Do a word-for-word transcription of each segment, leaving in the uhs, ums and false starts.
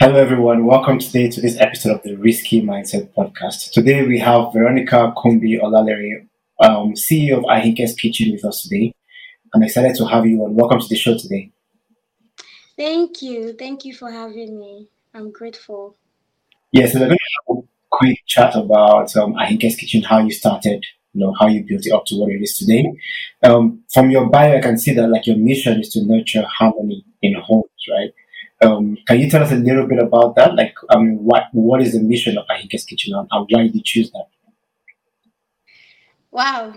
Hello, everyone. Welcome today to this episode of the Risky Mindset Podcast. Today we have Veronica Kumbi Olalere, um, C E O of Ahinke's Kitchen, with us today. I'm excited to have you on. Welcome to the show today. Thank you. Thank you for having me. I'm grateful. Yes, so we're going to have a quick chat about um, Ahinke's Kitchen, how you started, you know, how you built it up to what it is today. Um, from your bio, I can see that like your mission is to nurture harmony in homes, right? Um, can you tell us a little bit about that? Like, I mean, what what is the mission of Ahinke's Kitchen, and, and why did you choose that? Wow.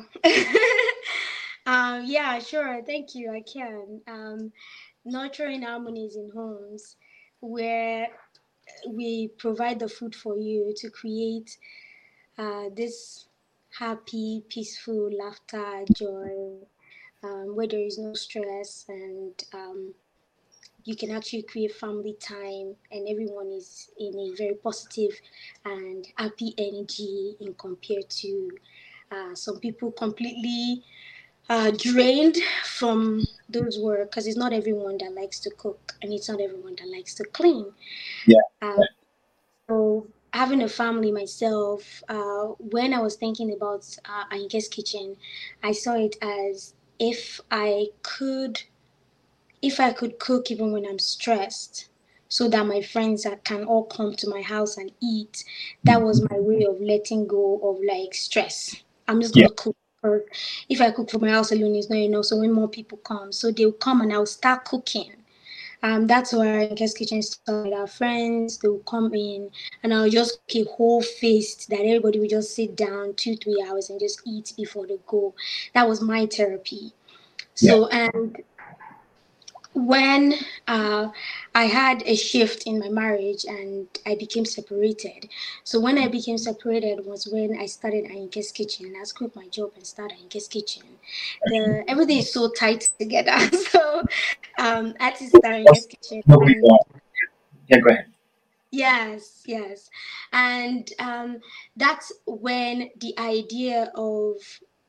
um, yeah, sure. Thank you. I can. Um, nurturing harmonies in homes where we provide the food for you to create uh, this happy, peaceful laughter, joy, um, where there is no stress and um, you can actually create family time and everyone is in a very positive and happy energy in compared to uh, some people completely uh, drained from those work because it's not everyone that likes to cook and it's not everyone that likes to clean. Yeah. uh, so having a family myself, uh, when I was thinking about uh, Anke's kitchen, I saw it as if I could if I could cook even when I'm stressed, so that my friends that can all come to my house and eat, that was my way of letting go of like stress. I'm just Yeah. gonna cook. Or if I cook for my house alone, it's not enough. So when more people come, so they'll come and I'll start cooking. Um, that's where I guess kitchen started. Our friends, they'll come in and I'll just cook a whole feast that everybody will just sit down two, three hours and just eat before they go. That was my therapy. Yeah. So and when uh, I had a shift in my marriage and I became separated. So when I became separated was when I started Ayinke's Kitchen. I quit my job and started Ayinke's Kitchen. The everything is so tight together. So um, I had to start Ayinke's What's Kitchen no big and one? Yeah, go ahead. yes, yes. And um, that's when the idea of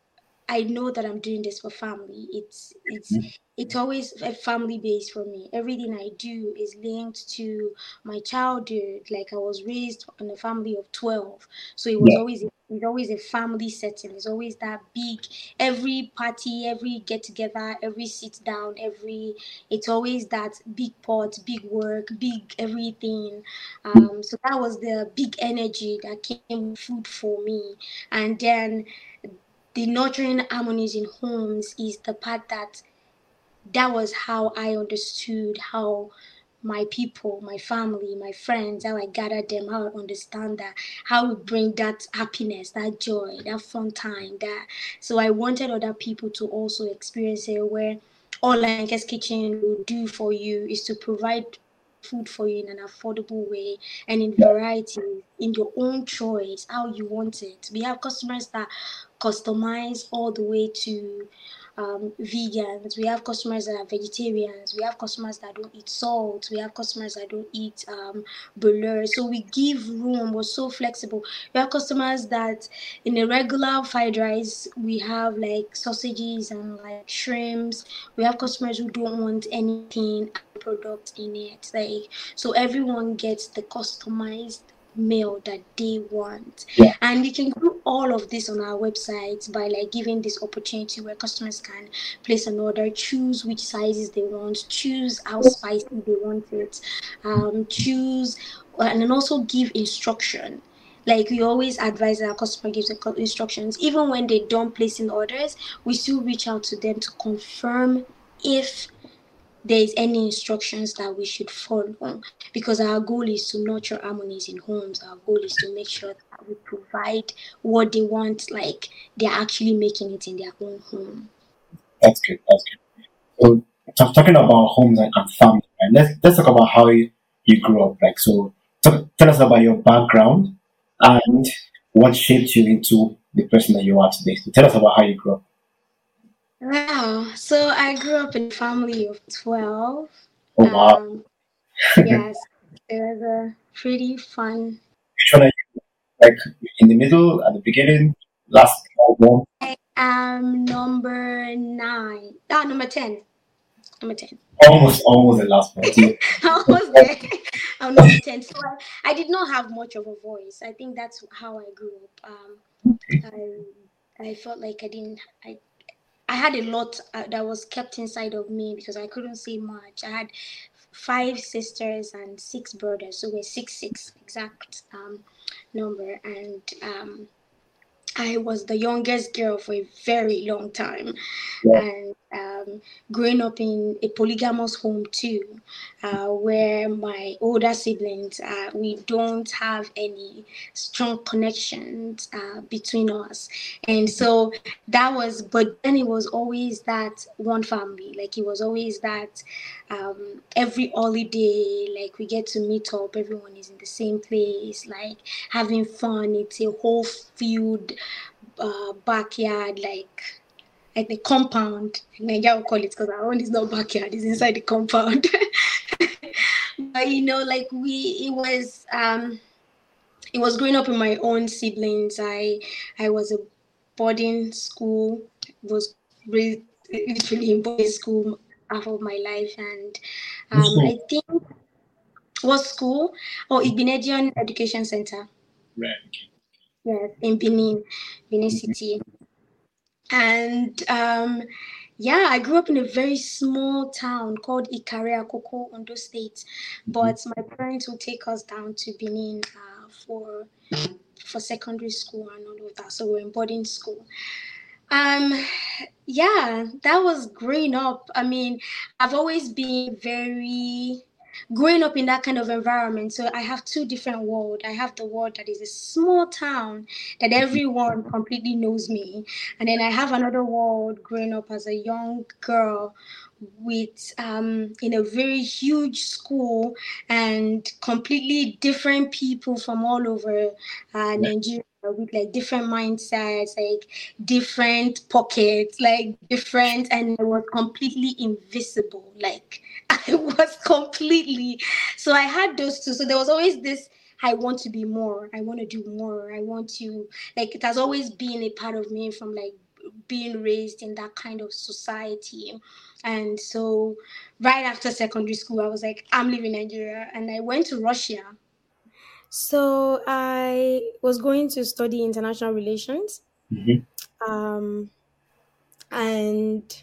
I know that I'm doing this for family. It's it's it's always a family base for me. Everything I do is linked to my childhood. Like I was raised in a family of twelve, so it was Yeah. always it's always a family setting. It's always that big. Every party, every get together, every sit down, every it's always that big pot, big work, big everything. Um, so that was the big energy that came with food for me, and then the nurturing harmonies in homes is the part that that was how I understood how my people, my family, my friends, how I gathered them, how I understand that, how we bring that happiness, that joy, that fun time, that so I wanted other people to also experience it where all I guess kitchen will do for you is to provide food for you in an affordable way and in Yeah. variety in your own choice how you want it. We have customers that customize all the way to um, vegans. We have customers that are vegetarians. We have customers that don't eat salt. We have customers that don't eat um, butter. So we give room. We're so flexible. We have customers that in a regular fried rice we have like sausages and like shrimps. We have customers who don't want anything product in it. Like so, everyone gets the customized meal that they want, Yeah. and you can do all of this on our website by like giving this opportunity where customers can place an order, choose which sizes they want, choose how spicy they want it, um, choose and then also give instruction. Like we always advise our customer gives the instructions even when they don't place in orders. We still reach out to them to confirm if there is any instructions that we should follow, because our goal is to nurture harmonies in homes. Our goal is to make sure that we provide what they want, like they're actually making it in their own home. That's good. That's good. So, so talking about homes and, and family, right? Let's let's talk about how you, you grew up. Like, so talk, tell us about your background and what shaped you into the person that you are today. So tell us about how you grew up. Wow. So I grew up in a family of twelve. Oh wow. Um, yes, it was a pretty fun. Which one are you? Like in the middle, at the beginning, last one? I am number nine. Ah, number ten. I'm a ten. Almost, almost the last point. Yeah. Almost there. I'm number ten. So I, I did not have much of a voice. I think that's how I grew up. Um, I I felt like I didn't. I I had a lot uh, that was kept inside of me because I couldn't say much. I had five sisters and six brothers, so we're six six exact um, number, and um, I was the youngest girl for a very long time, Yeah. and um, growing up in a polygamous home too, uh, where my older siblings, uh, we don't have any strong connections uh, between us, and so that was. But then it was always that one family. Like it was always that um, every holiday, like we get to meet up. Everyone is in the same place, like having fun. It's a whole field uh, backyard, like like the compound. Nigeria will call it because our own is not backyard; it's inside the compound. But you know, like we, it was um, it was growing up with my own siblings. I I was a boarding school. Was raised literally in boarding school half of my life, and um, Also, I think what school? Oh, Igbinedion Education Center. right. Yes, in Benin, Benin Mhm. City. And um, yeah, I grew up in a very small town called Ikare Akoko, Ondo State. Mhm. But my parents would take us down to Benin uh, for for secondary school and all of that. So we're in boarding school. Um, yeah, that was growing up. I mean, I've always been very growing up in that kind of environment. So I have two different worlds. I have the world that is a small town that everyone completely knows me, and then I have another world growing up as a young girl with um in a very huge school and completely different people from all over uh, Right. Nigeria with like different mindsets, like different pockets, like different, and I was completely invisible. Like I was completely. So I had those two. So there was always this. I want to be more. I want to do more. I want to like. It has always been a part of me from like being raised in that kind of society. And so right after secondary school, I was like, I'm leaving Nigeria. And I went to Russia. So I was going to study international relations. Mhm. Um, and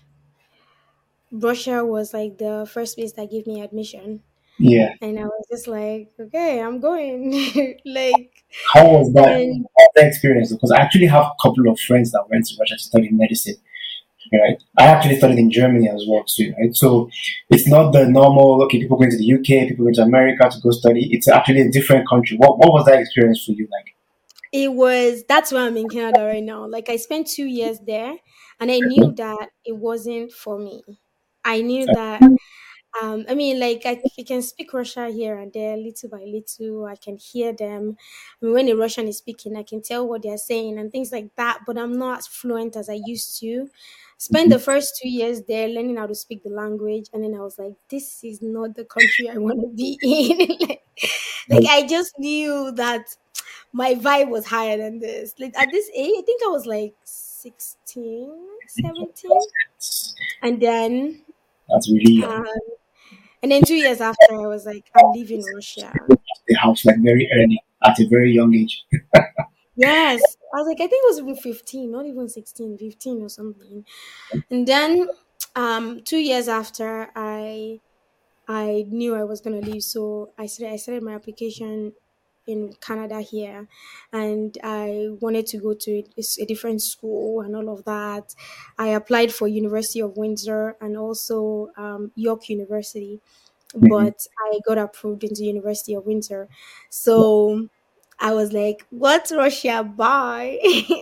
Russia was like the first place that gave me admission. Yeah. And I was just like, okay, I'm going. Like, How was that, how and was that experience? Because I actually have a couple of friends that went to Russia to study medicine. Right. I actually studied in Germany as well too. Right. So it's not the normal. Okay, people going to the U K, people going to America to go study. It's actually a different country. What What was that experience for you like? it was that's why I'm in Canada right now. Like I spent two years there and I knew that it wasn't for me. I knew that um I mean like I, I can speak Russian here and there little by little. I can hear them. I mean when a Russian is speaking, I can tell what they're saying and things like that, but I'm not as fluent as I used to. Spent the first two years there learning how to speak the language, and then I was like, this is not the country I want to be in. like, like I just knew that my vibe was higher than this. Like at this age, I think I was like sixteen, seventeen. That's, And then that's really young. um and then two years after I was like, I'm leaving Russia. The house like very early at a very young age. Yes. I was like, I think it was even fifteen, not even sixteen, fifteen or something. And then um two years after I I knew I was gonna leave, so I started I started my application in Canada here, and I wanted to go to a, a different school and all of that. I applied for University of Windsor and also um, York University, Mhm. but I got approved into University of Windsor. So I was like, "What's Russia? Bye."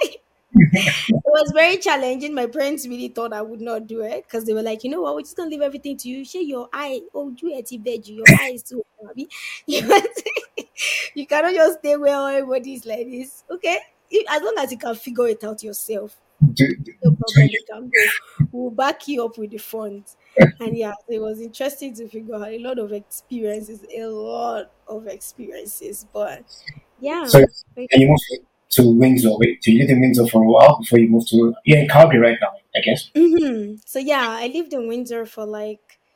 It was very challenging. My parents really thought I would not do it because they were like, you know what, we're just gonna leave everything to you. Share your eye. Oh, you at veg, your eyes too. Abi. You you cannot just stay where everybody's like this. Okay. If- As long as you can figure it out yourself, Do- do- no problem, you can go. We'll back you up with the funds. And yeah, so it was interesting to figure out a lot of experiences, a lot of experiences. But So, yeah. and you moved to Windsor. Wait, so you lived in Windsor for a while before you moved to. You're in Calgary right now, I guess. hmm So yeah, I lived in Windsor for like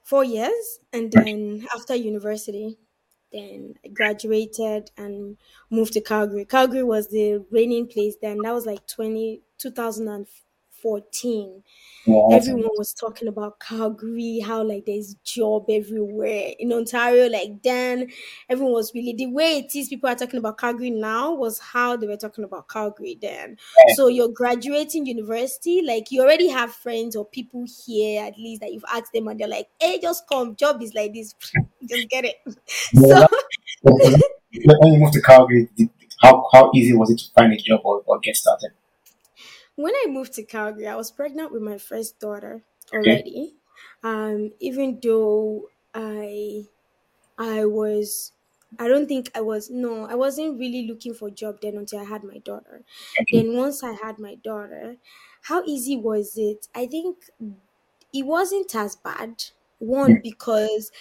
four years, and then after university, then I graduated and moved to Calgary. Calgary was the reigning place then. That was like twenty two thousand fourteen. Yeah, that's a Everyone lot. was talking about Calgary, how like there's job everywhere in Ontario. Like then, everyone was really the way it is. People are talking about Calgary now was how they were talking about Calgary then. So you're graduating university, like you already have friends or people here at least that you've asked them, and they're like, "Hey, just come. Job is like this. Just get it." Yeah, So that, was it- when you moved to Calgary, did, how how easy was it to find a job or, or get started? when I moved to Calgary, I was pregnant with my first daughter Okay. already. Um, even though I I was I don't think I was no, I wasn't really looking for a job then until I had my daughter. Okay. Then once I had my daughter, how easy was it? I think it wasn't as bad. One, Mm. because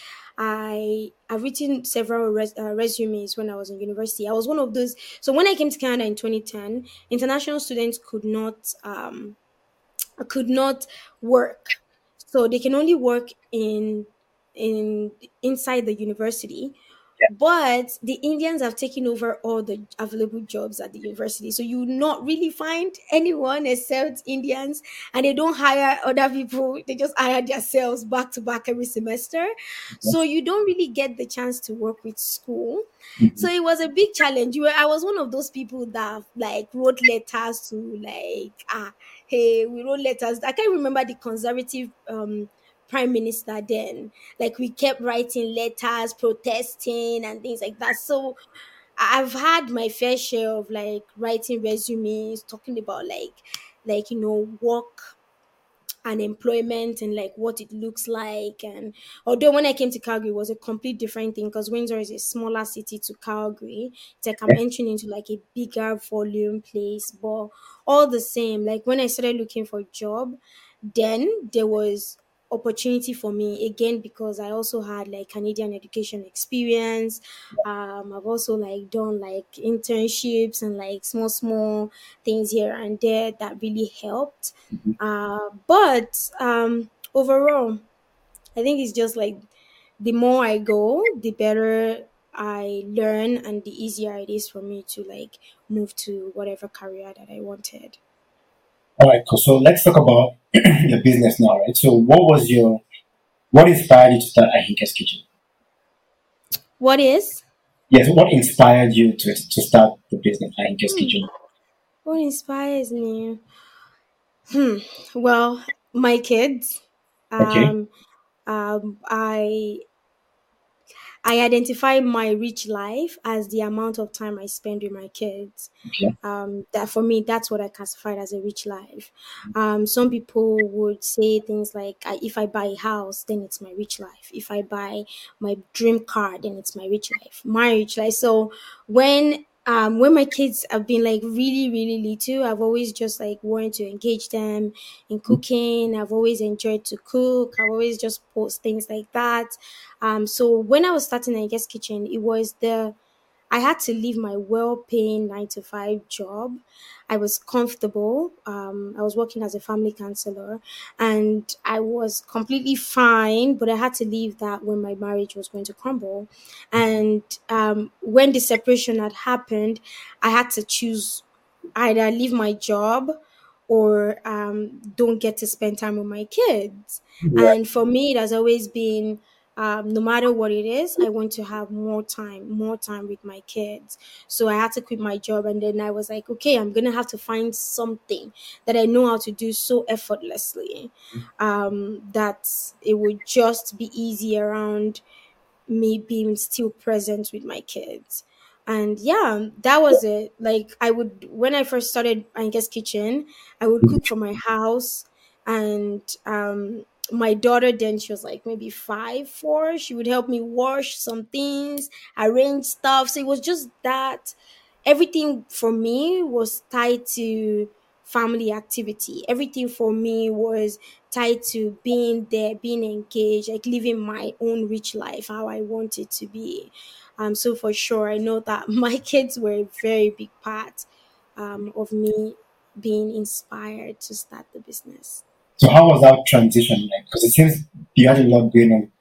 I I've written several res, uh, resumes when I was in university. I was one of those. So when I came to Canada in twenty ten, international students could not um could not work. So they can only work in in inside the university. But the Indians have taken over all the available jobs at the university. So you will not really find anyone except Indians, and they don't hire other people. They just hire themselves back to back every semester. So you don't really get the chance to work with school. So Mhm. it was a big challenge. You were, I was one of those people that like wrote letters to like ah hey, we wrote letters. I can't remember the conservative um prime minister then. Like we kept writing letters, protesting and things like that. So I've had my fair share of like writing resumes, talking about like like you know work and employment and like what it looks like. And although when I came to Calgary, it was a complete different thing because Windsor is a smaller city to Calgary. It's like I'm Yeah. entering into like a bigger volume place, but all the same, like when I started looking for a job, then there was opportunity for me again because I also had like Canadian education experience. um I've also like done like internships and like small small things here and there that really helped. Mhm. uh but um overall, I think it's just like the more I go, the better I learn and the easier it is for me to like move to whatever career that I wanted. All right, cool. So let's talk about your business now, right? So what was your what inspired you to start Ahinka's Kitchen? What is? Yes, what inspired you to to start the business Ahinka's Hmm. Kitchen? What inspires me? Hmm. Well, my kids. Okay. Um. Um. I I identify my rich life as the amount of time I spend with my kids. Okay. Um, that for me, that's what I classified as a rich life. Um, some people would say things like, "I- if I buy a house, then it's my rich life. If I buy my dream car, then it's my rich life. My rich life." So when um, when my kids have been like really, really little, I've always just like wanted to engage them in cooking. I've always enjoyed to cook. I've always just post things like that. Um, so when I was starting I guess kitchen, it was the I had to leave my well-paying nine to five job. I was comfortable. Um, I was working as a family counselor, and I was completely fine. But I had to leave that when my marriage was going to crumble, and um, when the separation had happened, I had to choose either leave my job or um, don't get to spend time with my kids. Yeah. And for me, it has always been um, no matter what it is, I want to have more time, more time with my kids. So I had to quit my job, and then I was like, okay, I'm gonna have to find something that I know how to do so effortlessly, um, that it would just be easy around me being still present with my kids. And yeah, that was it. Like I would when I first started I guess kitchen, I would cook for my house. And um my daughter then, she was like maybe five, four. She would help me wash some things, arrange stuff. So it was just that everything for me was tied to family activity. Everything for me was tied to being there, being engaged, like living my own rich life, how I want it to be. Um, so for sure, I know that my kids were a very big part um, of me being inspired to start the business. So how was that transition like? Because it seems you had a lot going on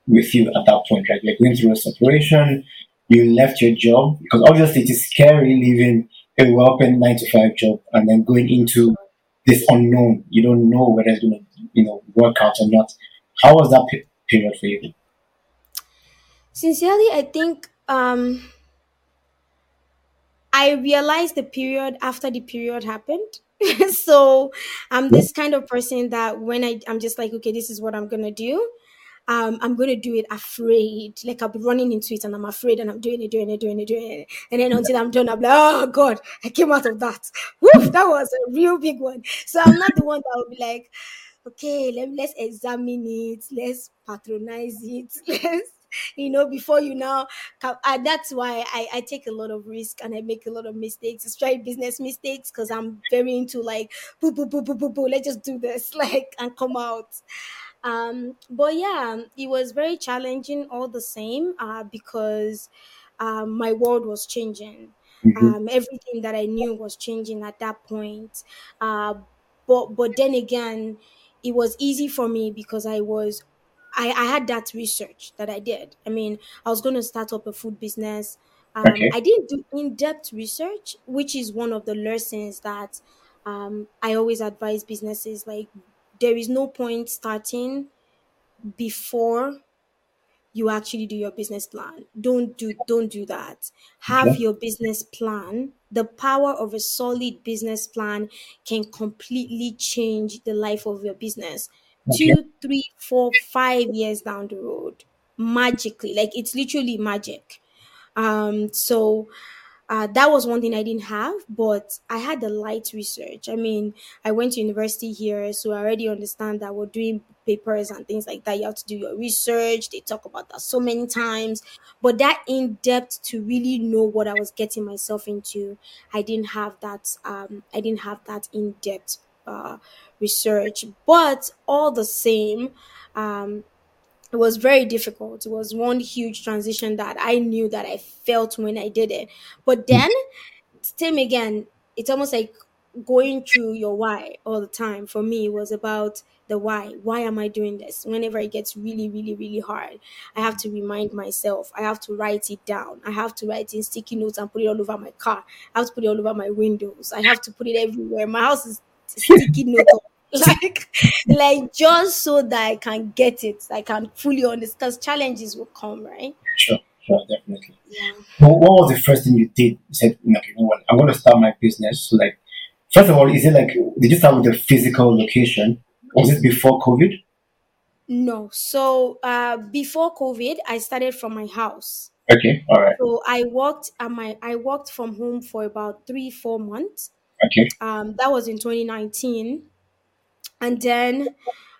with you at that point, right? You're going through a separation, you left your job because obviously it is scary leaving a well-paying nine to five job and then going into this unknown. You don't know whether it's going to, you know, work out or not. How was that pe- period for you? Sincerely, I think um I realized the period after the period happened. So I'm Yeah. this kind of person that when I, I'm just like, okay, this is what I'm gonna do. Um, I'm gonna do it afraid. Like I'll be running into it and I'm afraid and I'm doing it, doing it, doing it, doing it. And then until I'm done, I'm like, oh God, I came out of that. Woof, that was a real big one. So I'm not the one that will be like, okay, let, let's examine it, let's patronize it, let's, you know, before you now come. And that's why I, I take a lot of risk and I make a lot of mistakes. It's try business mistakes because I'm very into like, boo, boo, boo, boo, boo, boo, let's just do this, like, and come out. Um, but yeah, it was very challenging all the same uh, because um, my world was changing. Mm-hmm. Um, everything that I knew was changing at that point. Uh, but but then again, it was easy for me because I was I, I had that research that I did. I mean, I was going to start up a food business. Um, Okay. I didn't do in-depth research, which is one of the lessons that um, I always advise businesses. Like, there is no point starting before you actually do your business plan. Don't do don't do that. Have Okay. your business plan. The power of a solid business plan can completely change the life of your business. Okay. Two, three, four, five years down the road, magically, like it's literally magic. Um, so uh, that was one thing I didn't have, but I had the light research. I mean, I went to university here, so I already understand that we're doing papers and things like that. You have to do your research. They talk about that so many times, but that in depth to really know what I was getting myself into, I didn't have that. Um, I didn't have that in depth uh, research, but all the same. Um, it was very difficult. It was one huge transition that I knew that I felt when I did it. But then, same again, it's almost like going through your why all the time. For me, it was about the why. Why am I doing this? Whenever it gets really, really, really hard, I have to remind myself. I have to write it down. I have to write in sticky notes and put it all over my car. I have to put it all over my windows. I have to put it everywhere. My house is sticky note like like just so that I can get it, I can fully understand because challenges will come, right? Sure. Sure. Definitely. Yeah. But what was the first thing you did? You said, okay, you know what, I'm going to start my business. So, like, first of all, is it like, did you start with a physical location? Was it before COVID? No. So uh before COVID, I started from my house. Okay, all right. So I worked at my I worked from home for about three, four months. Okay, Um that was in twenty nineteen. And then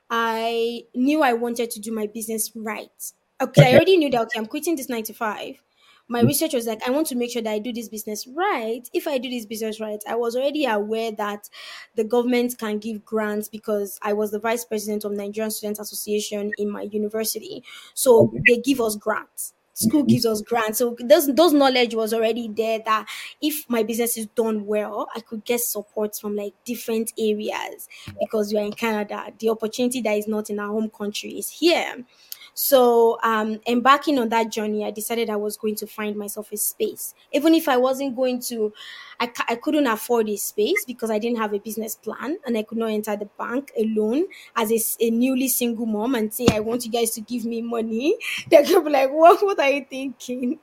I knew I wanted to do my business right. Okay, I okay, already knew that okay, I'm quitting this nine to five. My research was like, I want to make sure that I do this business right. If I do this business right, I was already aware that the government can give grants because I was the vice president of Nigerian Students Association in my university. So okay. they give us grants. School Mhm. gives us grants. So those those knowledge was already there that if my business is done well, I could get support from like different areas because we are in Canada. The opportunity that is not in our home country is here. So, um, embarking on that journey, I decided I was going to find myself a space. Even if I wasn't going to, I, ca- I couldn't afford a space because I didn't have a business plan and I could not enter the bank alone as a, s- a newly single mom and say, I want you guys to give me money. They're going to be like, what, what are you thinking?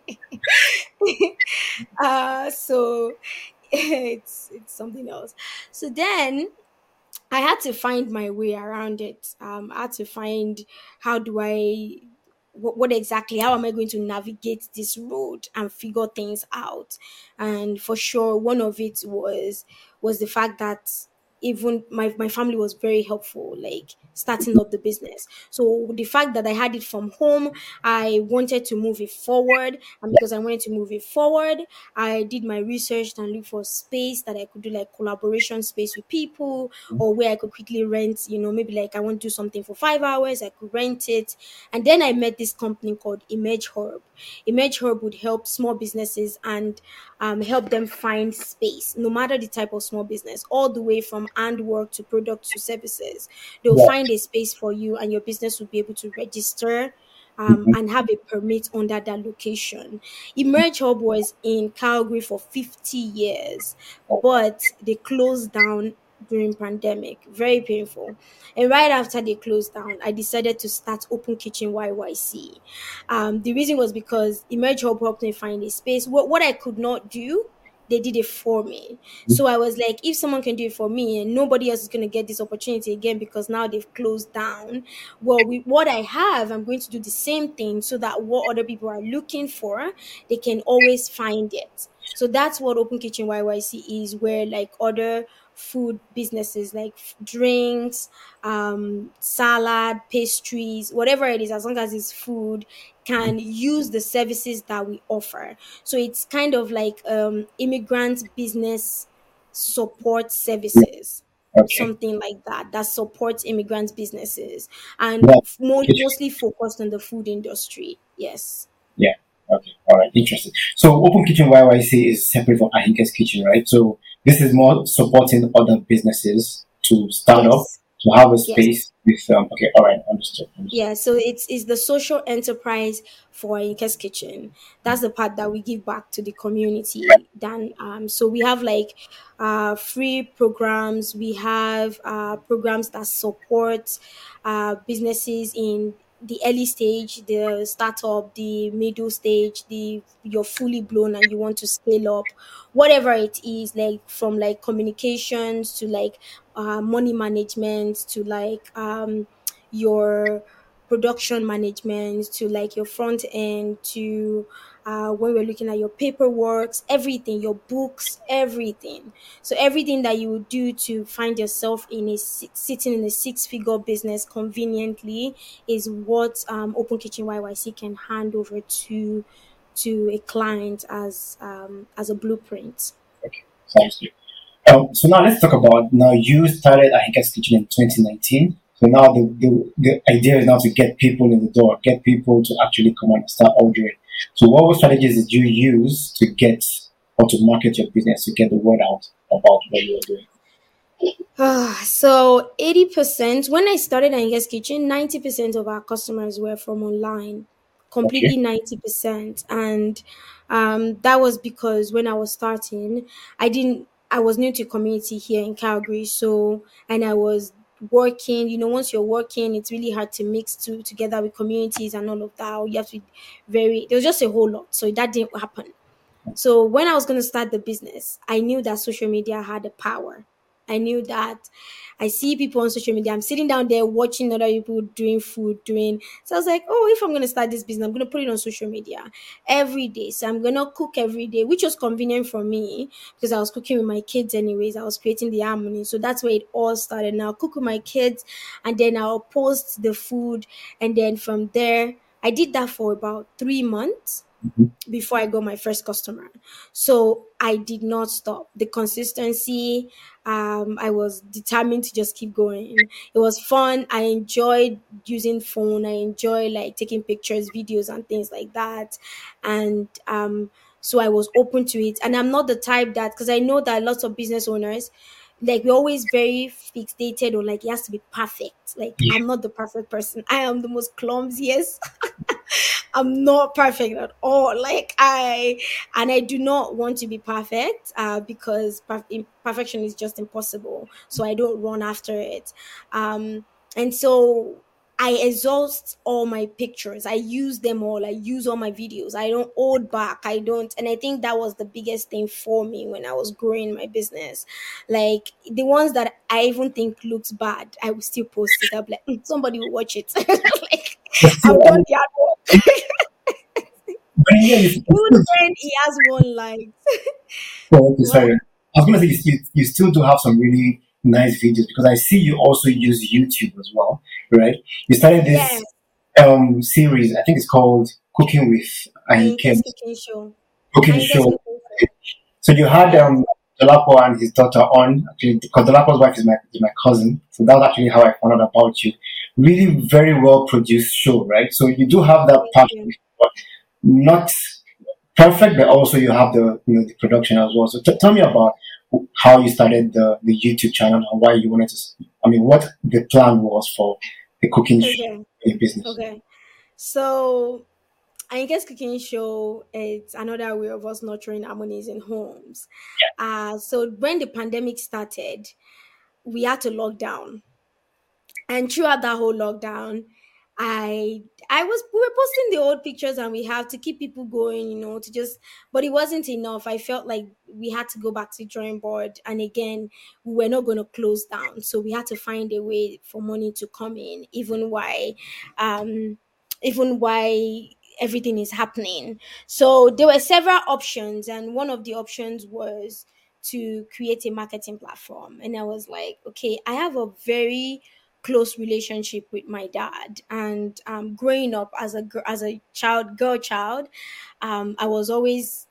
uh, so it's, it's something else. So then I had to find my way around it. Um, I had to find how do I, what, what exactly, how am I going to navigate this road and figure things out? And for sure, one of it was was the fact that even my, my family was very helpful, like starting up the business. So the fact that I had it from home, I wanted to move it forward. And because I wanted to move it forward, I did my research and look for space that I could do like collaboration space with people or where I could quickly rent, you know, maybe like I want to do something for five hours, I could rent it. And then I met this company called Image Hub. Image Hub would help small businesses and um, help them find space, no matter the type of small business, all the way from handwork to product to services. They'll Yeah. find a space for you and your business will be able to register. um, and have a permit under that location. Emerge Hub was in Calgary for fifty years, but they closed down during pandemic. Very painful. And right after they closed down, I decided to start Open Kitchen Y Y C. Um, the reason was because Emerge Hub helped me find a space. What, what I could not do, they did it for me. So I was like, if someone can do it for me and nobody else is going to get this opportunity again because now they've closed down, well, with what I have, I'm going to do the same thing so that what other people are looking for, they can always find it. So that's what Open Kitchen Y Y C is, where like other food businesses like f- drinks, um, salad, pastries, whatever it is, as long as it's food, can use the services that we offer. So it's kind of like um, immigrant business support services, Okay. something like that, that supports immigrant businesses and Yeah. f- mo- Kitchen. mostly focused on the food industry. Yes. Yeah. Okay. All right. Interesting. So Open Kitchen Y Y C is separate from Ahinke's Kitchen, right? So this is more supporting other businesses to start up, Yes. to have a Yes. space with um okay, all right, understood. Understood. Yeah, so it's it's the social enterprise for Inke's Kitchen. That's the part that we give back to the community. Then, um, so we have like uh, free programs. We have uh, programs that support uh, businesses in the early stage, the startup, the middle stage, the you're fully blown and you want to scale up, whatever it is, like from like communications to like uh, money management to like um your production management to like your front end to uh, when we're looking at your paperwork, everything, your books, everything. So everything that you would do to find yourself in a six, sitting in a six-figure business conveniently is what um, Open Kitchen Y Y C can hand over to to a client as um, as a blueprint. Okay. Sounds good. Um, so now let's talk about now you started Ahinke's Kitchen in twenty nineteen. So now the, the, the idea is now to get people in the door, get people to actually come and start ordering. So what strategies did you use to get or to market your business, to get the word out about what you were doing? Ah, so eighty percent, when I started at Yes Kitchen, ninety percent of our customers were from online, Okay. completely ninety percent. And um, that was because when I was starting, I didn't, I was new to community here in Calgary. So, and I was working, you know, once you're working, it's really hard to mix to, together with communities and all of that. You have to be very, there was just a whole lot. So that didn't happen. So when I was going to start the business, I knew that social media had the power. I knew that I see people on social media. I'm sitting down there watching other people doing food, doing. So I was like, oh, if I'm going to start this business, I'm going to put it on social media every day. So I'm going to cook every day, which was convenient for me because I was cooking with my kids anyways. I was creating the harmony. So that's where it all started. Now cook with my kids and then I'll post the food. And then from there, I did that for about three months Mhm. before I got my first customer. So I did not stop. The consistency, um, I was determined to just keep going. It was fun. I enjoyed using phone. I enjoy like taking pictures, videos, and things like that. And um, so I was open to it. And I'm not the type that because I know that lots of business owners like we're always very fixated on like it has to be perfect. Like Yeah. I'm not the perfect person. I am the most clumsiest. I'm not perfect at all. Like I, and I do not want to be perfect uh, because perf- im- perfection is just impossible. So I don't run after it. Um, and so I exhaust all my pictures. I use them all. I use all my videos. I don't hold back. I don't. And I think that was the biggest thing for me when I was growing my business. Like the ones that I even think looks bad, I will still post it. I'll be like, "Mm, somebody will watch it. Like But still, I've I done mean, the hard work. but yeah, you, Even then, he has one like oh, okay, what? sorry. I was going to say you, you, you still do have some really nice videos because I see you also use YouTube as well, right? You started Yes, this um series, I think it's called Cooking with I guess Ahinke, cooking show. cooking I guess show. cooking show. So you had Yes. um Dolapo and his daughter on actually because Dolapo's wife is my is my cousin. So that was actually how I found out about you. Really very well produced show, right? So you do have that Thank passion, you. but not perfect, but also you have the you know the production as well. So t- tell me about how you started the the YouTube channel and why you wanted to. I mean, what the plan was for the cooking sh- Okay. business. Okay. So I guess cooking show it's another way of us nurturing harmonies in homes. Uh so when the pandemic started, we had to lock down. And throughout that whole lockdown, i i was we were posting the old pictures, and we have to keep people going, you know, to just, but it wasn't enough. I felt like we had to go back to the drawing board, and again, we were not going to close down, so we had to find a way for money to come in, even why um even why everything is happening. So there were several options, and one of the options was to create a marketing platform. And I was like, okay, I have a very close relationship with my dad, and um, growing up as a gir- as a child, girl child, um, I was always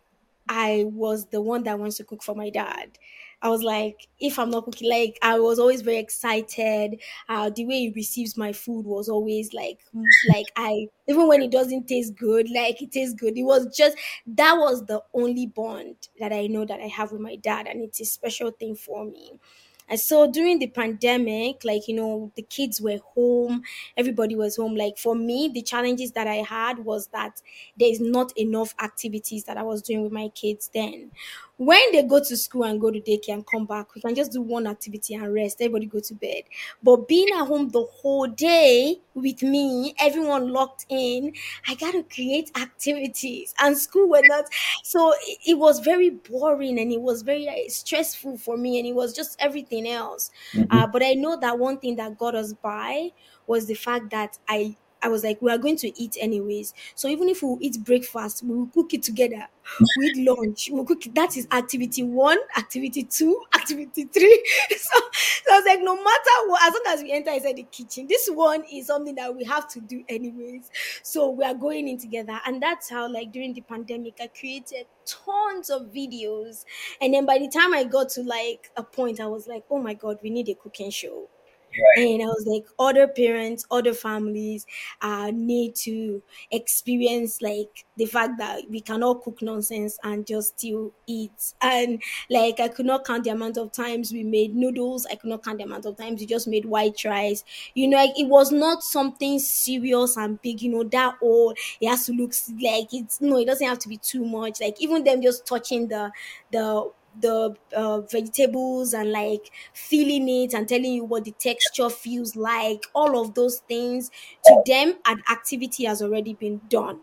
I was the one that wants to cook for my dad. I was like, if I'm not cooking, like I was always very excited. Uh, the way he receives my food was always like, mm, like I even when it doesn't taste good, like it tastes good. It was just that was the only bond that I know that I have with my dad, and it's a special thing for me. And so during the pandemic, like, you know, the kids were home, everybody was home. Like for me, the challenges that I had was that there's not enough activities that I was doing with my kids then. When they go to school and go to daycare and come back, we can just do one activity and rest. Everybody go to bed. But being at home the whole day with me, everyone locked in, I got to create activities, and school were not. So it, it was very boring, and it was very uh, stressful for me, and it was just everything else. Mhm. Uh, but I know that one thing that got us by was the fact that I I was like, we are going to eat anyways. So even if we eat breakfast, we will cook it together. We eat lunch, we'll cook it. That is activity one, activity two, activity three. so, so I was like, no matter what, as long as we enter inside the kitchen, this one is something that we have to do anyways. So we are going in together. And that's how, like, during the pandemic, I created tons of videos. And then by the time I got to like a point, I was like, oh my God, we need a cooking show. And I was like, other parents, other families uh, need to experience like the fact that we cannot cook nonsense and just still eat. And like, I could not count the amount of times we made noodles. I could not count the amount of times we just made white rice. You know, like it was not something serious and big, you know, that all it has to look s- like it's no, it doesn't have to be too much. Like even them just touching the the the uh, vegetables and like feeling it and telling you what the texture feels like, all of those things, to them an activity has already been done.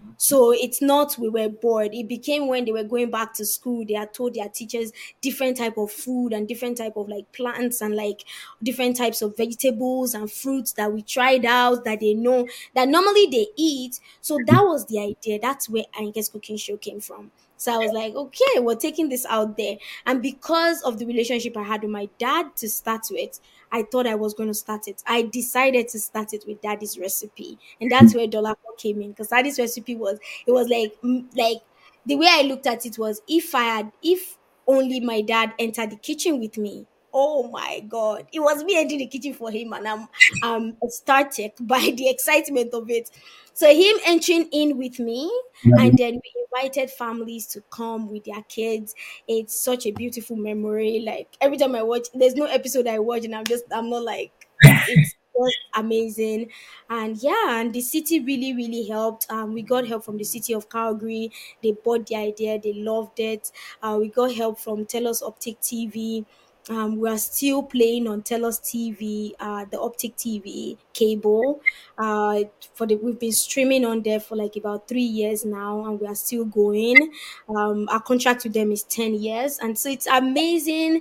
So it's not we were bored. It became when they were going back to school, they had told their teachers different type of food and different type of like plants and like different types of vegetables and fruits that we tried out that they know that normally they eat. So that was the idea. That's where I guess cooking show came from. So I was like, okay, we're taking this out there. And because of the relationship I had with my dad to start with, I thought I was going to start it. I decided to start it with Daddy's recipe, and that's where Dollar came in, because Daddy's recipe was it was like mm, like the way I looked at it was, if I had if only my dad entered the kitchen with me. Oh my God! It was me entering the kitchen for him, and I'm um started by the excitement of it. So him entering in with me, and then we invited families to come with their kids. It's such a beautiful memory. Like every time I watch, there's no episode I watch and I'm just I'm not like it's it's just amazing. And yeah, and the city really really helped. Um we got help from the city of Calgary. They bought the idea, they loved it. Uh, we got help from Telus Optic T V. Um, we are still playing on Telus T V, uh, the Optic T V cable. Uh, for the we've been streaming on there for like about three years now, and we are still going. Um, our contract with them is ten years, and so it's amazing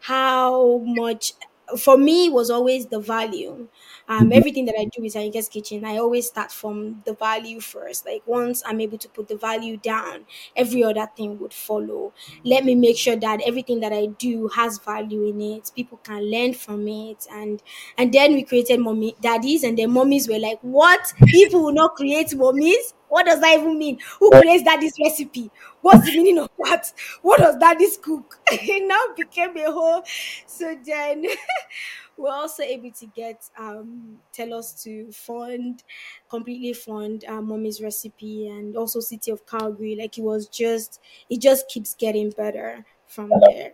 how much. For me, was always the value. Um, everything that I do with Anika's Kitchen, I always start from the value first. Like once I'm able to put the value down, every other thing would follow. Let me make sure that everything that I do has value in it. People can learn from it, and and then we created mommy daddies, and then mommies were like, "What? People will not create mommies? What does that even mean? Who creates daddy's recipe? What's the meaning of that? What does daddy's cook?" It now became a whole. So then we're also able to get um tell us to fund completely fund uh, mommy's recipe, and also city of Calgary. Like it was just it just keeps getting better from there.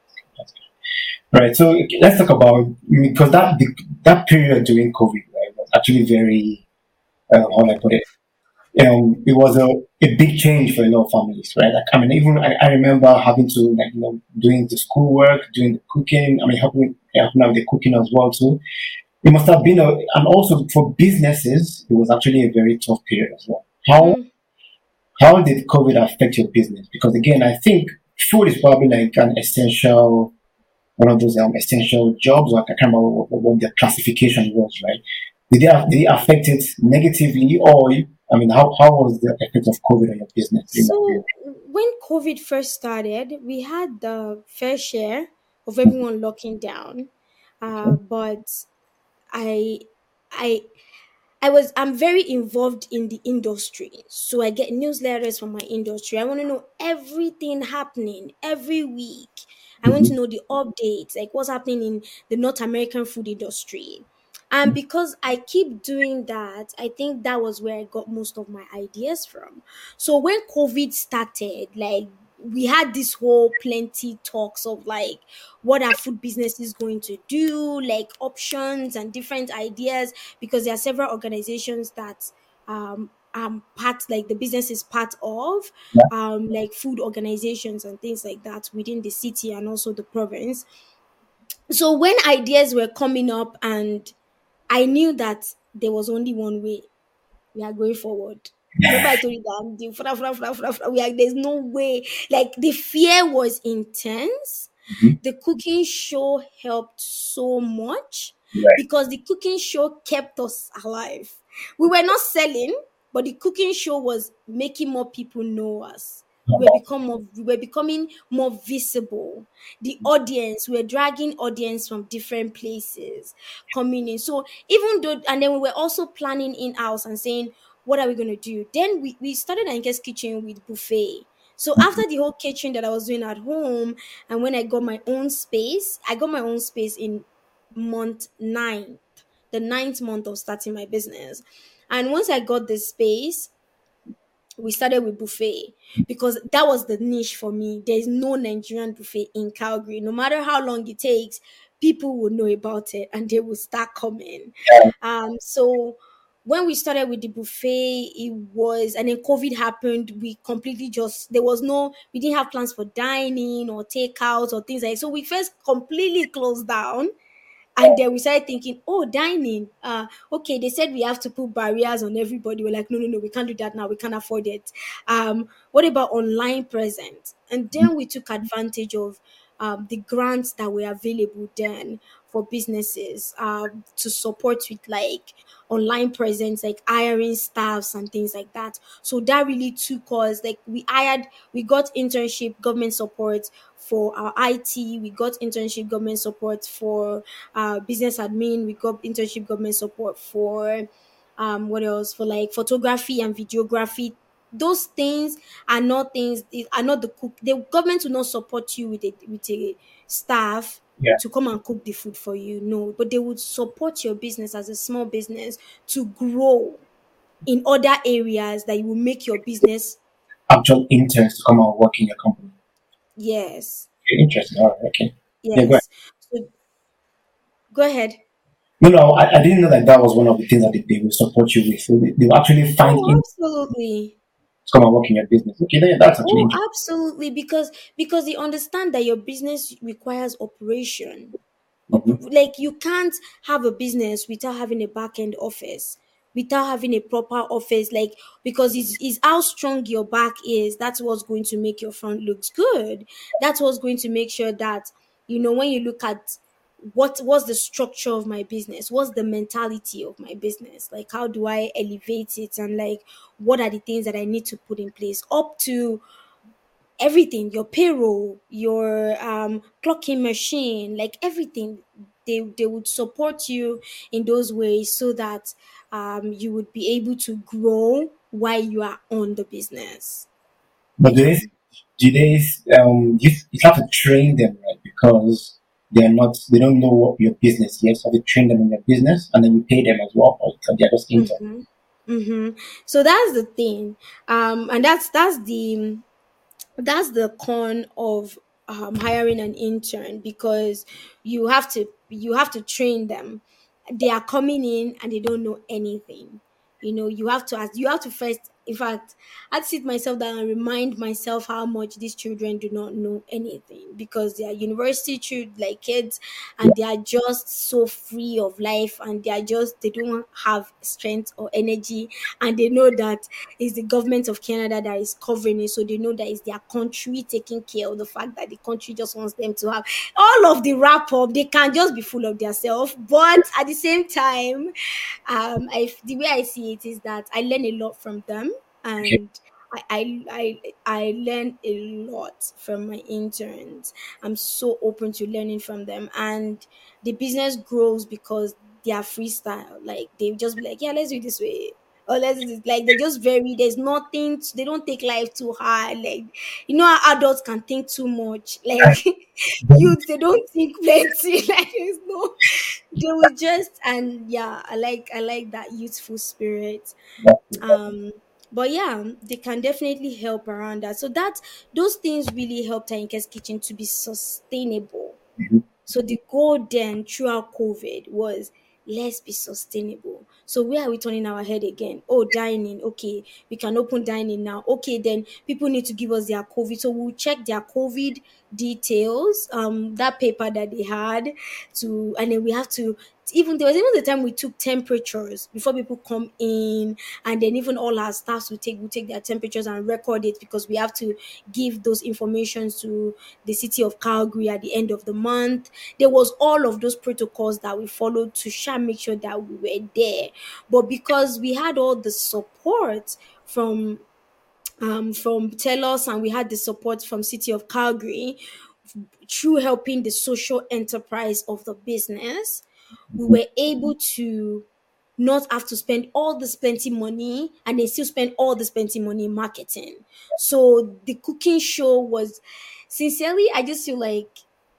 Right. So okay, let's talk about because that that period during COVID, right, was actually very uh, how do I put it? Um, it was a, a big change for a lot of families, right? Like, I mean, even I, I remember having to, like, you know, doing the schoolwork, doing the cooking. I mean, helping, helping out with the cooking as well too. It must have been a, and also for businesses, it was actually a very tough period as well. How Mm. how did COVID affect your business? Because again, I think food is probably like an essential, one of those um, essential jobs. Or I can't remember what, what the classification was, right? Did they, did it affect it negatively, or I mean, how, how was the effect of COVID on your business in that period? So when COVID first started, we had the fair share of everyone locking down, uh, Okay. but I I I was I'm very involved in the industry. So I get newsletters from my industry. I want to know everything happening every week. I want to Mhm. know the updates, like what's happening in the North American food industry. And because I keep doing that, I think that was where I got most of my ideas from. So when COVID started, like we had this whole plenty talks of like what are food businesses going to do, like options and different ideas, because there are several organizations that um um part like the business is part of, Yeah. um like food organizations and things like that within the city and also the province. So when ideas were coming up, and I knew that there was only one way, we are going forward. Remember, I told you that I'm doing fra- fra- fra- fra- fra- we are, there's no way. Like the fear was intense. Mhm. The cooking show helped so much Right. because the cooking show kept us alive. We were not selling, but the cooking show was making more people know us. We were become more, we were becoming more visible. The audience, we were dragging audience from different places coming in. So even though, and then we were also planning in house and saying, what are we going to do? Then we, we started Anke's Kitchen with buffet. So after the whole kitchen that I was doing at home, and when I got my own space, I got my own space in month nine, the ninth month of starting my business. And once I got the space, we started with buffet because that was the niche for me. There's no Nigerian buffet in Calgary. No matter how long it takes, people will know about it and they will start coming. Um, so when we started with the buffet, it was, and then COVID happened. We completely just, there was no, we didn't have plans for dining or takeout or things like that. So we first completely closed down, and then we started thinking, oh, dining. Uh, okay, they said we have to put barriers on everybody. We're like, no, no, no, we can't do that now. We can't afford it. Um, what about online presence? And then we took advantage of um, the grants that were available then for businesses um, to support with like online presence, like hiring staffs and things like that. So that really took us, like we hired, we got internship government support for our I T, we got internship government support for uh, business admin. We got internship government support for um, what else? For like photography and videography. Those things are not things are not the cook. The government will not support you with a with a staff Yeah. to come and cook the food for you. No, but they would support your business as a small business to grow in other areas that you will make your business. Actual interns to come and work in your company. Yes, Okay, interesting. All right. Okay. Yeah. Go ahead. yes. So go ahead. No, no, I, I didn't know that that was one of the things that they, they will support you with. So they, they will actually find Oh, in absolutely. to come and work in your business. Okay, then that's actually Oh, interesting. absolutely. Because because they understand that your business requires operation. Op- Mhm. like you can't have a business without having a back end office, without having a proper office. Like because it's, it's how strong your back is. That's what's going to make your front looks good. That's what's going to make sure that you know when you look at what what's the structure of my business, what's the mentality of my business, like how do I elevate it, and like what are the things that I need to put in place up to everything, your payroll, your um clocking machine, like everything. They they would support you in those ways so that um you would be able to grow while you are on the business. But do Yeah. they, do they, um, you, you have to train them, right? Because they're not, they don't know what your business is. So you have to train them in your business and then you pay them as well. Or they're just interns. Mm-hmm. Mm-hmm. So that's the thing. Um and that's that's the that's the con of um, hiring an intern, because you have to you have to train them. They are coming in and they don't know anything. You know, you have to ask, you have to first, in fact, I'd sit myself down and remind myself how much these children do not know anything, because they are university children, like kids, and they are just so free of life, and they are just, they don't have strength or energy, and they know that it's the government of Canada that is covering it, so they know that it's their country taking care of the fact that the country just wants them to have all of the wrap up. They can just be full of themselves, but at the same time, um I, the way I see it is that I learn a lot from them, Okay. and I, I I I learn a lot from my interns. I'm so open to learning from them, and the business grows because they are freestyle. Like they just be like, yeah, let's do it this way. Or let's do this. Like they're just very, there's nothing, they don't take life too hard. Like, you know how adults can think too much. Like youth, they don't think plenty. Like there's no, they will just, and yeah, I like I like that youthful spirit. Um but yeah, they can definitely help around that. So that, those things really help Tainke's Kitchen to be sustainable. Mhm. So the goal then throughout COVID was, let's be sustainable. So where are we turning our head again? Oh, dining. Okay, we can open dining now. Okay, then people need to give us their COVID. So we'll check their COVID details, um, that paper that they had to, and then we have to, even there was even the time we took temperatures before people come in, and then even all our staffs will take will take their temperatures and record it, because we have to give those informations to the city of Calgary at the end of the month. There was all of those protocols that we followed to sha make sure that we were there. But because we had all the support from um from Telos, and we had the support from city of Calgary through helping the social enterprise of the business, we were able to not have to spend all this plenty money, and they still spend all this plenty money in marketing. So the cooking show was, sincerely, I just feel like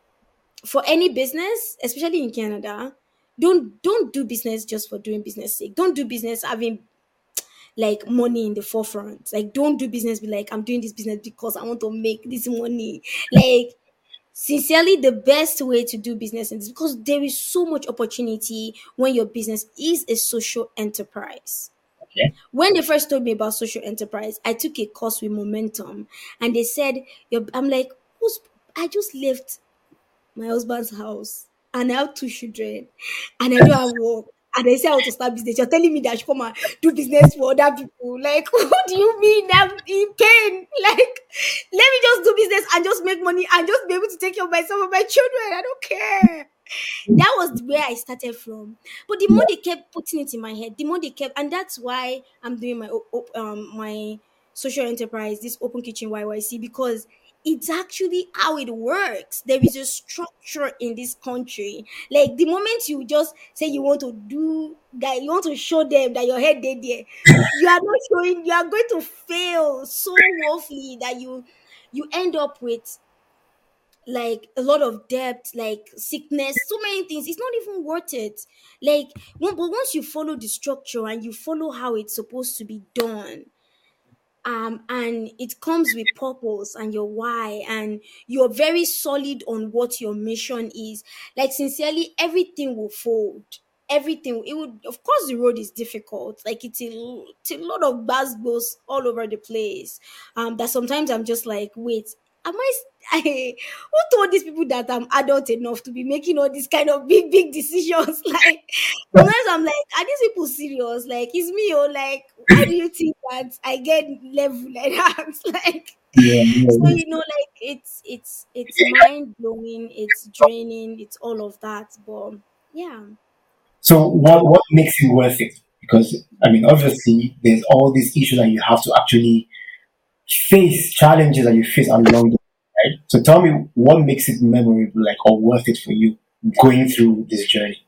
for any business, especially in Canada, don't don't do business just for doing business sake. Don't do business having like money in the forefront. Like don't do business be like, I'm doing this business because I want to make this money. Like sincerely, the best way to do business is because there is so much opportunity when your business is a social enterprise. Okay. When they first told me about social enterprise, I took a course with Momentum, and they said, "Your-" I'm like, who's? I just left my husband's house, and I have two children, and I don't have work. And they say I want to start business. You're telling me that I should come and do business for other people. Like, what do you mean? I'm in pain. Like, let me just do business and just make money and just be able to take care of myself and my children. I don't care. That was where I started from. But the more Yeah. they kept putting it in my head, the more they kept, and that's why I'm doing my o- op- um my social enterprise, this Open Kitchen Y Y C, because it's actually how it works. There is a structure in this country. Like the moment you just say you want to do that, you want to show them that your head dead there, you are not showing. You are going to fail so woefully that you you end up with like a lot of debt, like sickness, so many things. It's not even worth it. Like, one- but once you follow the structure and you follow how it's supposed to be done, um and it comes with purpose and your why, and you're very solid on what your mission is, like sincerely, everything will fold. Everything, it would, of course the road is difficult, like it's a, it's a lot of buzz goes all over the place, um that sometimes I'm just like, wait, am I, I who told these people that I'm adult enough to be making all these kind of big big decisions? Like sometimes I'm like, are these people serious? Like, it's me, or like, why do you think that I get level like that? Like, Yeah. so Yeah. you know, like it's it's it's mind blowing, it's draining, it's all of that. But yeah, So what what makes it worth it? Because I mean, obviously, there's all these issues that you have to actually face, challenges that you face along the way, right? So tell me what makes it memorable, like, or worth it for you going through this journey.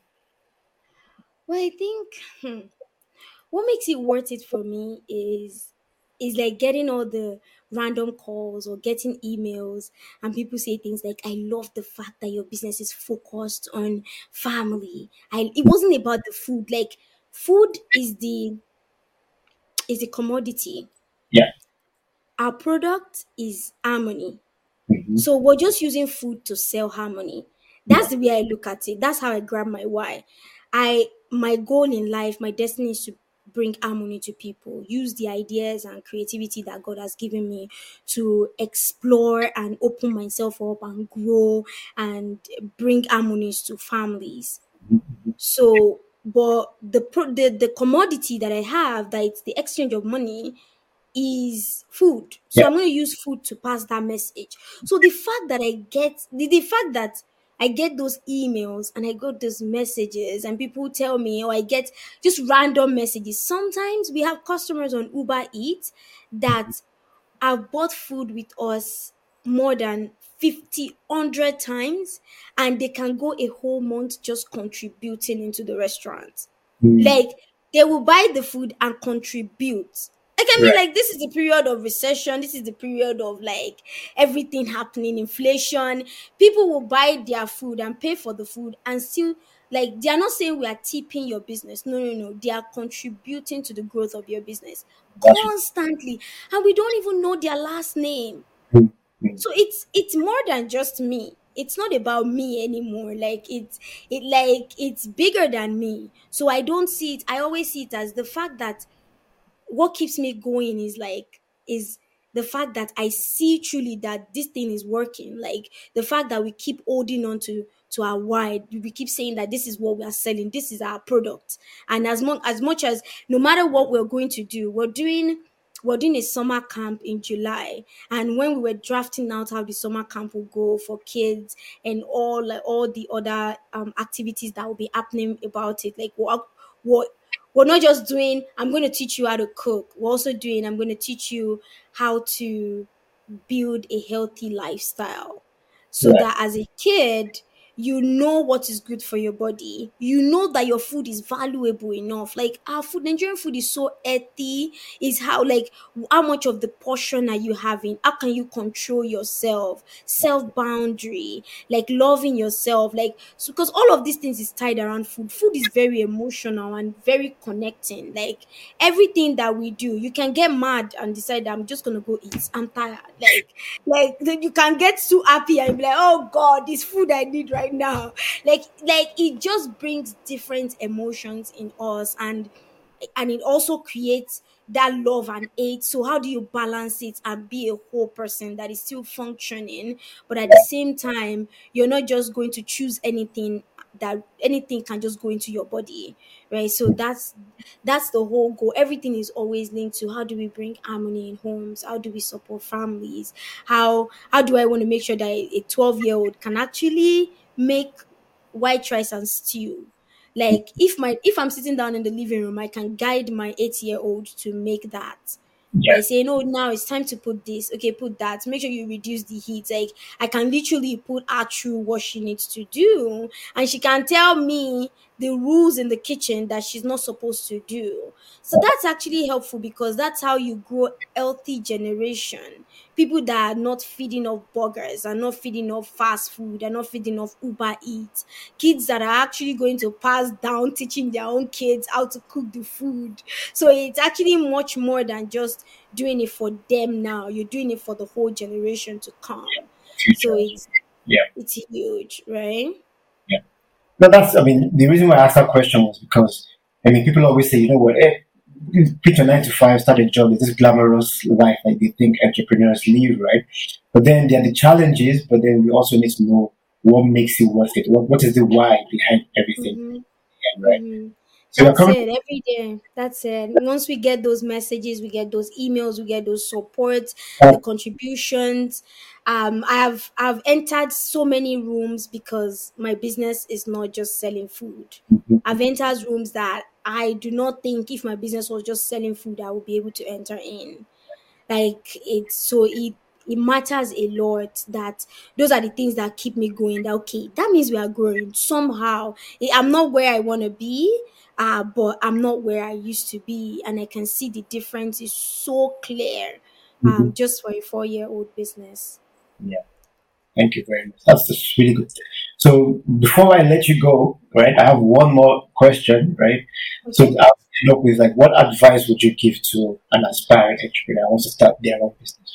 well, I think, hmm, what makes it worth it for me is is like getting all the random calls or getting emails, and people say things like, I love the fact that your business is focused on family. I It wasn't about the food. Like food is the is a commodity. Yeah. Our product is harmony. Hmm. So we're just using food to sell harmony. Yeah. That's the way I look at it. That's how I grab my why. I My goal in life, my destiny is to bring harmony to people, use the ideas and creativity that God has given me to explore and open myself up and grow and bring harmonies to families. So, but the pro- the the commodity that I have, that it's the exchange of money, is food. So Yeah. I'm going to use food to pass that message. So the fact that I get the, the fact that I get those emails and I got those messages and people tell me, or I get just random messages. Sometimes we have customers on Uber Eats that have bought food with us more than fifty, one hundred times, and they can go a whole month just contributing into the restaurant. Mm. Like, they will buy the food and contribute. Like, I mean, Right. like, this is the period of recession. This is the period of like everything happening, inflation. People will buy their food and pay for the food and still, like, they are not saying we are tipping your business. No, no, no. They are contributing to the growth of your business That's it. constantly, and we don't even know their last name. Mm. Mm. So it's it's more than just me. It's not about me anymore. Like, it's it like it's bigger than me. So I don't see it. I always see it as the fact that what keeps me going is like is the fact that I see truly that this thing is working. Like, the fact that we keep holding on to to our wide, we keep saying that this is what we are selling, this is our product. And as much as much as no matter what we're going to do, we're doing we're doing a summer camp in July. And when we were drafting out how the summer camp will go for kids and all like all the other um activities that will be happening about it, like what what we're not just doing, I'm going to teach you how to cook. We're also doing, I'm going to teach you how to build a healthy lifestyle. So Right. that as a kid, you know what is good for your body. You know that your food is valuable enough. Like, our food, Nigerian food is so healthy. Is how, like, how much of the portion are you having? How can you control yourself? Self boundary, like loving yourself, like, so because all of these things is tied around food. Food is very emotional and very connecting. Like, everything that we do, you can get mad and decide I'm just gonna go eat. I'm tired. Like, like then you can get too happy and be like, oh God, this food I need right now. Like, like it just brings different emotions in us, and and it also creates that love and hate. So how do you balance it and be a whole person that is still functioning, but at the same time, you're not just going to choose anything, that anything can just go into your body, right? So that's that's the whole goal. Everything is always linked to how do we bring harmony in homes, how do we support families, how how do I want to make sure that a twelve year old can actually make white rice and stew. Like, if my if I'm sitting down in the living room, I can guide my eight year old to make that Yeah. by saying, oh, now it's time to put this, okay, put that, make sure you reduce the heat. Like, I can literally put her through what she needs to do, and she can tell me the rules in the kitchen that she's not supposed to do. So that's actually helpful, because that's how you grow healthy generation. People that are not feeding off burgers, are not feeding off fast food, are not feeding off Uber Eats. Kids that are actually going to pass down teaching their own kids how to cook the food. So it's actually much more than just doing it for them now. You're doing it for the whole generation to come. Future So as well. it's Yeah. it's huge, right? Yeah. No, that's, I mean, the reason why I asked that question was because, I mean, people always say, you know what, eh, quit your nine to five, start a job, it's this glamorous life like they think entrepreneurs live, right? But then there are the challenges, but then we also need to know what makes it worth it. What, what is the why behind everything, Mm-hmm. right? Mm-hmm. So you're That's coming. it. Every day. That's it. Once we get those messages, we get those emails, we get those supports, the Uh, contributions. Um, I have I've entered so many rooms because my business is not just selling food. I've entered rooms that I do not think if my business was just selling food, I would be able to enter in. Like, it's so it it matters a lot that those are the things that keep me going. That, okay, that means we are growing somehow. Eh, I'm not where I want to be, uh but I'm not where I used to be, and I can see the difference is so clear, um just for a four year old business. yeah. Thank you very much. That's just really good. So before I let you go, right, I have one more question, right? So Okay. I'll end up with like, what advice would you give to an aspiring entrepreneur who wants to start their own business?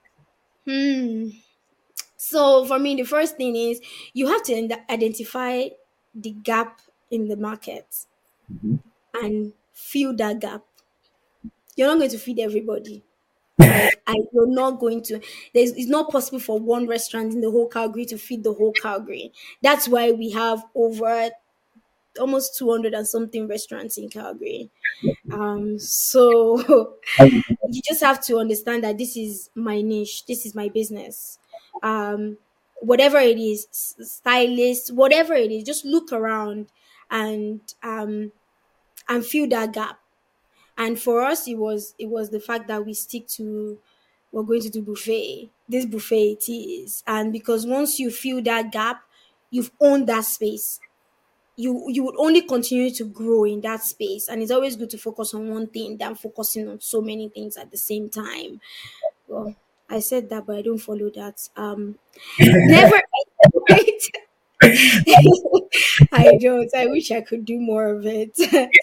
Hmm. So for me, the first thing is you have to ind- identify the gap in the market Mhm. and fill that gap. You're not going to feed everybody. Like I, you're not going to. There's, it's not possible for one restaurant in the whole Calgary to feed the whole Calgary. That's why we have over almost two hundred and something restaurants in Calgary. Um, so you just have to understand that this is my niche, this is my business. Um, whatever it is, s- stylist, whatever it is, just look around and um and fill that gap. And for us, it was it was the fact that we stick to we're going to do buffet. This buffet it is, and because once you fill that gap, you've owned that space. You you would only continue to grow in that space, and it's always good to focus on one thing than focusing on so many things at the same time. Well, I said that, but I don't follow that. Um, never. I don't. I wish I could do more of it.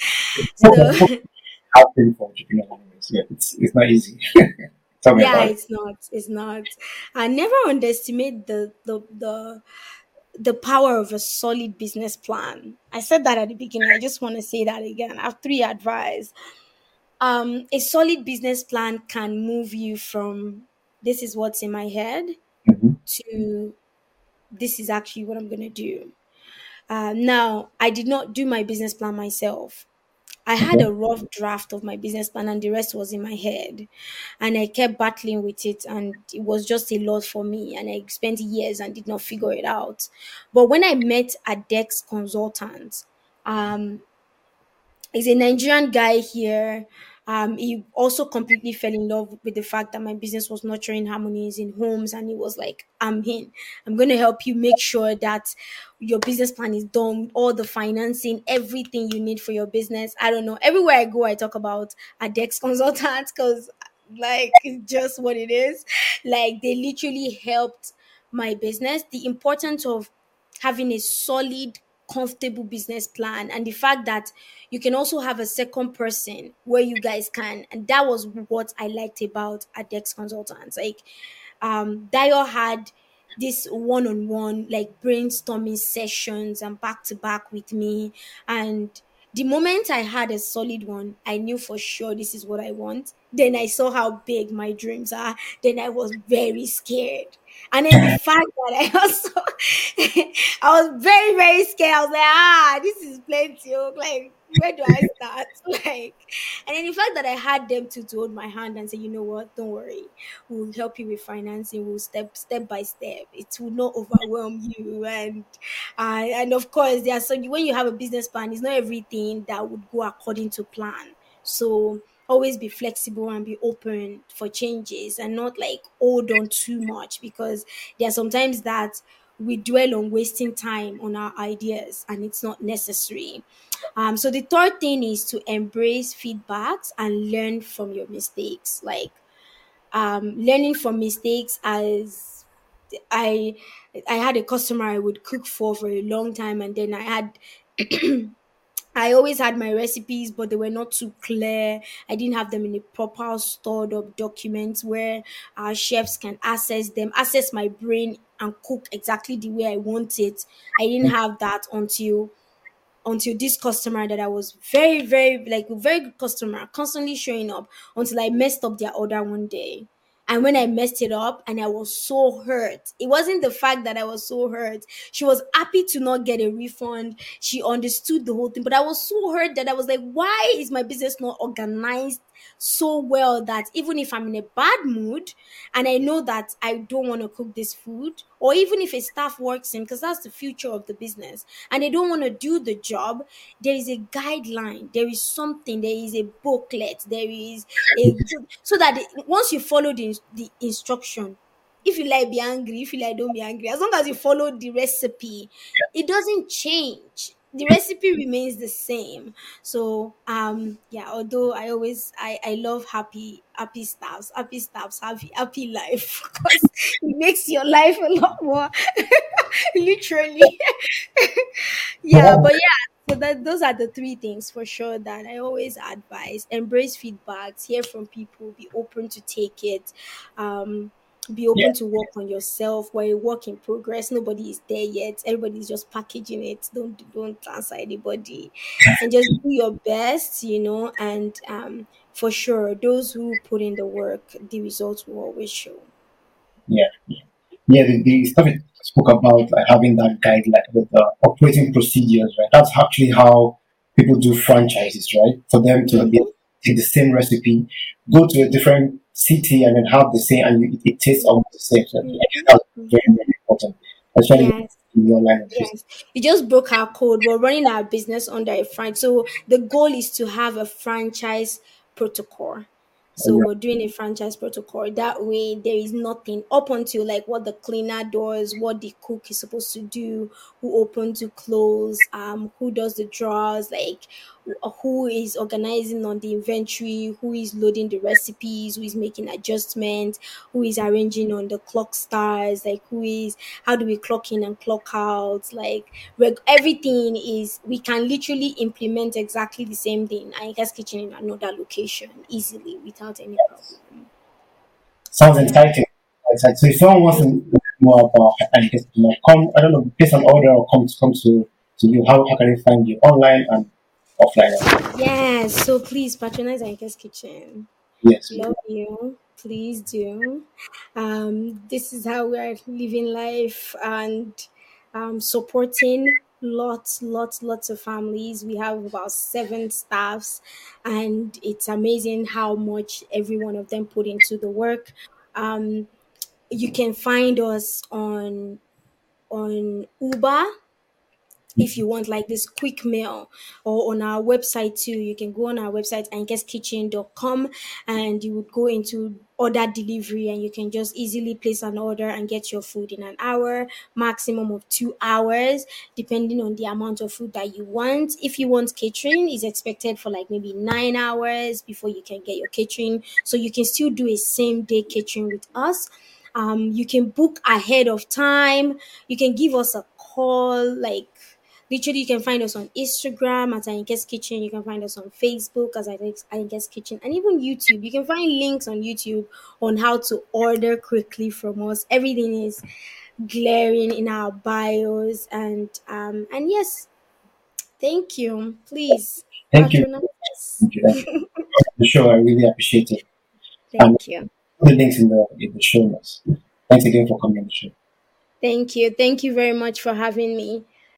So Helping for entrepreneurs anyways. Yeah, it's it's not easy. Tell me yeah, about it. it's not. It's not. I never underestimate the the the the power of a solid business plan. I said that at the beginning. I just want to say that again. I have three advice. Um, a solid business plan can move you from this is what's in my head Mhm. to this is actually what I'm gonna do. Uh, now, I did not do my business plan myself. I had Okay. a rough draft of my business plan and the rest was in my head. And I kept battling with it and it was just a lot for me. And I spent years and did not figure it out. But when I met a Dex consultant, um, he's a Nigerian guy here. Um, he also completely fell in love with the fact that my business was nurturing harmonies in homes, and he was like, "I'm in. I'm going to help you make sure that your business plan is done, all the financing, everything you need for your business." I don't know. Everywhere I go, I talk about a Dex consultant because, like, it's just what it is. Like, they literally helped my business. The importance of having a solid, comfortable business plan, and the fact that you can also have a second person where you guys can, and that was what I liked about Adex Consultants. Like, um Dio had this one-on-one like brainstorming sessions and back to back with me, and the moment I had a solid one, I knew for sure this is what I want. Then I saw how big my dreams are. Then I was very scared. And then the fact that I also I was very, very scared. I was like, ah, this is plenty. Oh, like, where do I start? Like, and then the fact that I had them to, to hold my hand and say, you know what, don't worry. We'll help you with financing. We'll step step by step. It will not overwhelm you. And uh, and of course, there are so when you have a business plan, it's not everything that would go according to plan. So always be flexible and be open for changes and not like hold on too much, because there are sometimes that we dwell on wasting time on our ideas and it's not necessary. Um, so the third thing is to embrace feedbacks and learn from your mistakes. Like, um, learning from mistakes, as I I had a customer I would cook for for a long time, and then I had I always had my recipes, but they were not too clear. I didn't have them in a proper stored up documents where our chefs can access them, access my brain and cook exactly the way I want it. I didn't have that until until this customer that I was very, very like a very good customer, constantly showing up, until I messed up their order one day. And when I messed it up and I was so hurt, it wasn't the fact that I was so hurt. She was happy to not get a refund. She understood the whole thing. But I was so hurt that I was like, why is my business not organized so well that even if I'm in a bad mood and I know that I don't want to cook this food, or even if a staff works in, because that's the future of the business, and they don't want to do the job, there is a guideline, there is something, there is a booklet, there is a so that the- once you follow the, the instruction, if you like be angry, if you like don't be angry, as long as you follow the recipe, it doesn't change, the recipe remains the same. So um yeah, although I always i i love happy happy staffs, happy staffs, happy happy life because it makes your life a lot more literally. Yeah, but yeah, so that those are the three things for sure that I always advise: embrace feedbacks, hear from people, be open to take it. um Be Yeah. open to work on yourself. We're a work in progress. Nobody is there yet. Everybody's just packaging it. Don't don't answer anybody, and just do your best, you know. And um, for sure, those who put in the work, the results will always show. Yeah. Yeah, the, the stuff it spoke about, like having that guide, like with the operating procedures, right? That's actually how people do franchises, right? For them to be able Mm-hmm. to take the same recipe, go to a different city, and then have the same, and you, it, it tastes almost the same. So I guess that's very, Mm-hmm. very important, especially Yes. in your line of business. Yes, we just broke our code. We're running our business under a franchise. So the goal is to have a franchise protocol. So Right. we're doing a franchise protocol. That way, there is nothing up until like what the cleaner does, what the cook is supposed to do, who open to close, um, who does the drawers, like wh- who is organizing on the inventory, who is loading the recipes, who is making adjustments, who is arranging on the clock stars, like who is how do we clock in and clock out, like reg- everything is we can literally implement exactly the same thing in Anika's kitchen in another location easily without any problem. Sounds Yeah. exciting. Exciting. So if someone wants to know more about, I guess, you know, come, I don't know, place an order or come, come to, to you, how, how can they find you online and offline? Yes, so please patronize Anika's kitchen. Yes. Love you. Please do. Um, this is how we are living life and um, supporting lots, lots, lots of families. We have about seven staffs, and it's amazing how much every one of them put into the work. Um, you can find us on on Uber if you want like this quick meal, or on our website too. You can go on our website and guess kitchen dot com, and you would go into order delivery, and you can just easily place an order and get your food in an hour, maximum of two hours, depending on the amount of food that you want. If you want catering, is expected for like maybe nine hours before you can get your catering, so you can still do a same day catering with us. Um, you can book ahead of time. You can give us a call, like literally, you can find us on Instagram at Ayinke's Kitchen. You can find us on Facebook as Ayinke's Kitchen, and even YouTube. You can find links on YouTube on how to order quickly from us. Everything is glaring in our bios, and um and yes, thank you. Please Thank you. patronize us. Thank you. Thank you. The show, I really appreciate it. And Thank you. put the links in the in the show notes. Thanks again for coming on the show. Thank you. Thank you very much for having me.